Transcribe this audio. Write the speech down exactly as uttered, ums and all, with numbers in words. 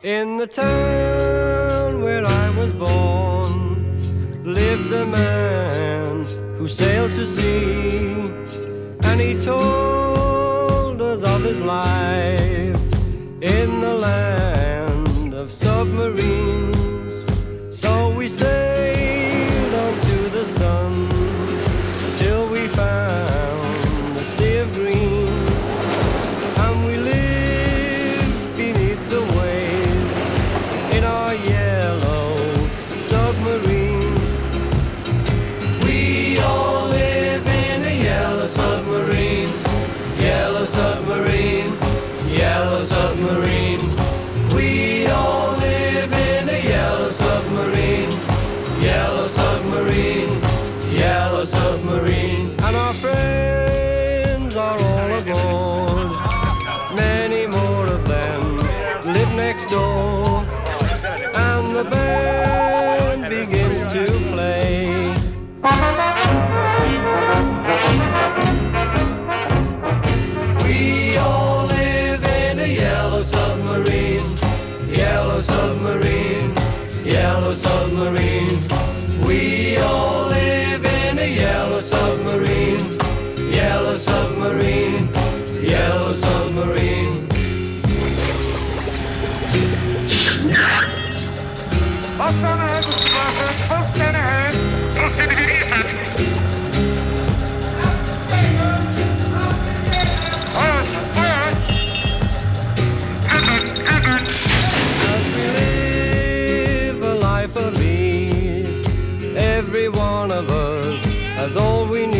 In the town where I was born lived a man who sailed to sea, and he told us of his life in the land of submarines. So we sailed on to the sun till we found the sea of green, and we lived beneath the waves in our yellow submarine. We all live in a yellow submarine, yellow submarine, yellow submarine. We all live in a yellow submarine, yellow submarine, yellow submarine. And our friends are all aboard, many more of them live next door, and the band begins to play. We all live in a yellow submarine, yellow submarine, yellow submarine. We all live in a yellow submarine, yellow submarine, yellow submarine. Post on ahead, Mister Blackburn. Post on ahead. Post on ahead. As we live a life of ease, every one of us has all we